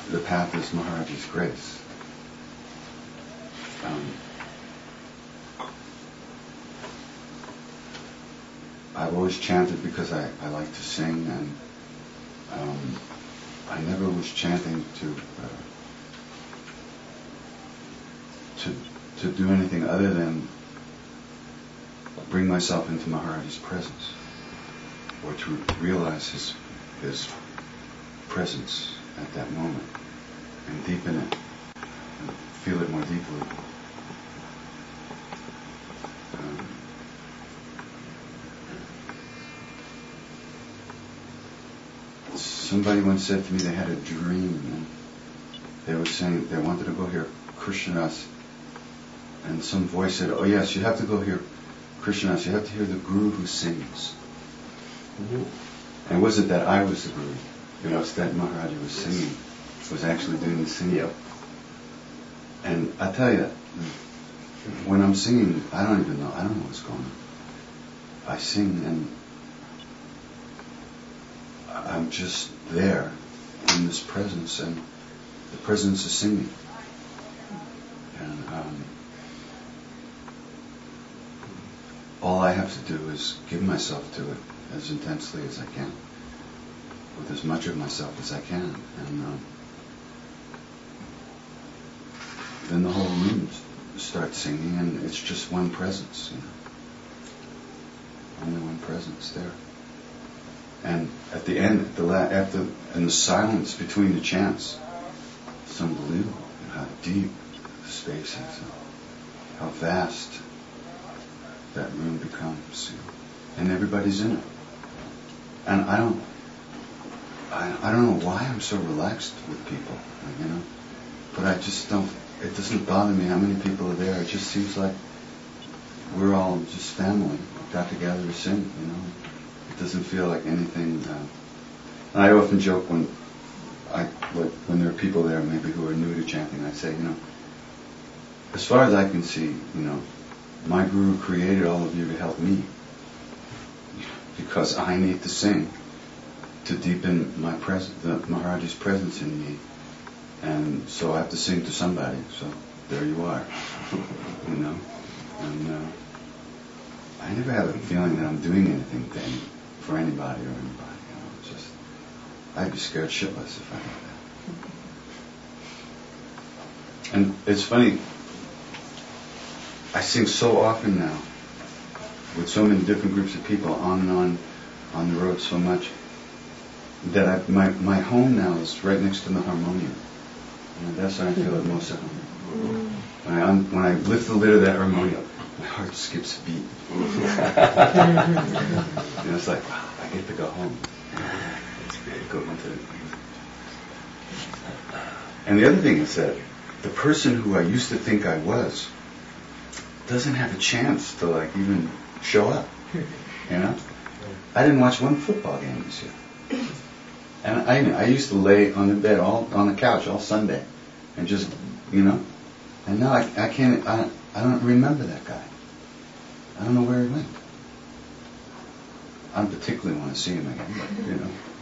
the path is Maharaji's grace. I've always chanted because I like to sing, and I never was chanting to do anything other than bring myself into Maharaji's presence, or to realize his presence at that moment, and deepen it, and feel it more deeply. Somebody once said to me they had a dream, and they were saying they wanted to go hear Krishnadas, and some voice said, "Oh yes, you have to go hear Krishnadas. You have to hear the Guru who sings." Mm-hmm. And it wasn't that I was the Guru, it's that Maharaji was singing, was actually doing the singing. Yep. And I tell you, when I'm singing, I don't know what's going on. I sing and I'm just there in this presence, and the presence is singing. And all I have to do is give myself to it as intensely as I can, with as much of myself as I can, and then the whole room starts singing, and it's just one presence, only one presence there. And at the end, in the silence between the chants, it's unbelievable how deep the space is, and how vast that room becomes, and everybody's in it. And I don't know why I'm so relaxed with people, but I just don't. It doesn't bother me how many people are there. It just seems like we're all just family. We got together to sing, It doesn't feel like anything. I often joke when there are people there maybe who are new to chanting, I say, as far as I can see, my Guru created all of you to help me, because I need to sing to deepen my presence, the Maharaji's presence in me, and so I have to sing to somebody. So there you are, And I never have a feeling that I'm doing anything for anybody or anybody. It's just I'd be scared shitless if I did that. And it's funny. I sing so often now, with so many different groups of people, on and on the road so much, that my home now is right next to the harmonium. And that's when I feel it most at home. When I lift the lid of that harmonium, my heart skips a beat. It's like, wow, I get to go home. Go into it. And the other thing is that the person who I used to think I was doesn't have a chance to even show up. I didn't watch one football game this year. And I used to lay on the bed on the couch all Sunday and just, and now I can't, I don't remember that guy. I don't know where he went. I don't particularly want to see him again, but,